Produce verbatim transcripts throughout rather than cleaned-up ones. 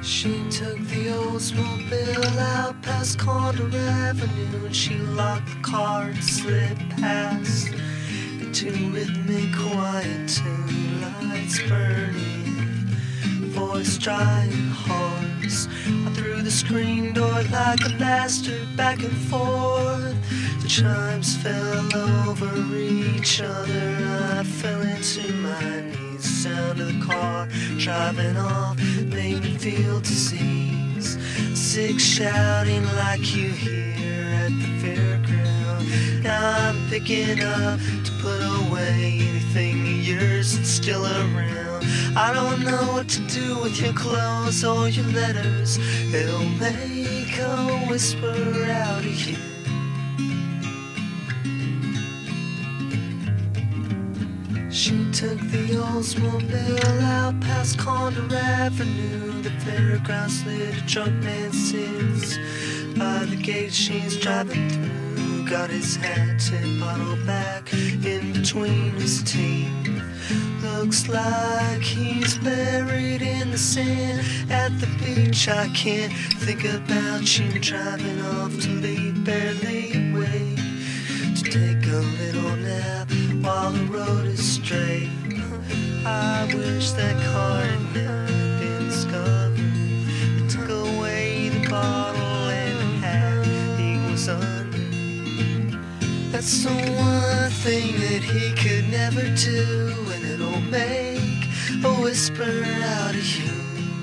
She took the Oldsmobile out past Condor Avenue, and she locked the car and slid past into rhythmic quiet tune, lights burning, voice dry and hoarse. I threw the screen door like a bastard back and forth. The chimes fell over each other. I fell into my knees. The sound of the car driving off made me feel disease. Sick shouting like you hear at the fairground. Now I'm picking up to put away anything of yours that's still around. I don't know what to do with your clothes or your letters. It'll make a whisper out of you. She took the Oldsmobile out past Condor Avenue. The fairground slid, a drunk man sits by the gate she's driving through. Got his hat tip bottle back in between his teeth. Looks like he's buried in the sand at the beach. I can't think about you driving off to leave, barely awake to take a little nap while the road is straight. I wish that car had never been discovered. It took away the bottle and the hat he was under. That's the one thing that he could never do, and it'll make a whisper out of you.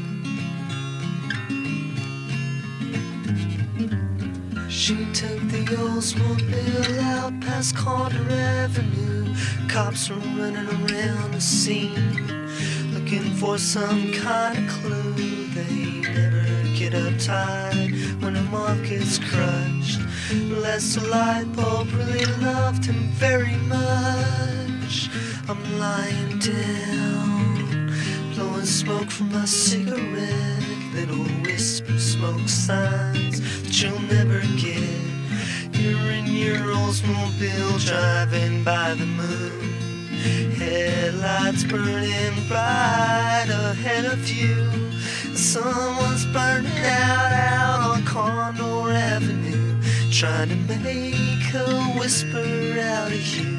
She took the Oldsmobile out past Condor Avenue. Cops were running around the scene, looking for some kind of clue. They never get uptight when a moth gets crushed, unless the light bulb really loved him very much. I'm lying down, blowing smoke from my cigarette, little wisp of smoke signs that you'll never get. You're in your Oldsmobile driving by the moon, headlights burning bright ahead of you. Someone's burning out out on Condor Avenue, trying to make a whisper out of you.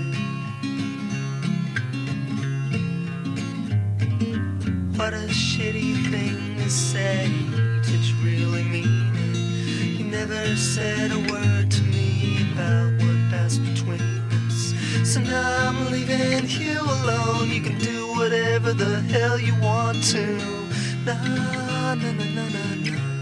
What a shitty thing to say, did you really mean it? You never said a word to me about what passed between us. So now I'm leaving you alone. You can do whatever the hell you want to. Na na na na na na.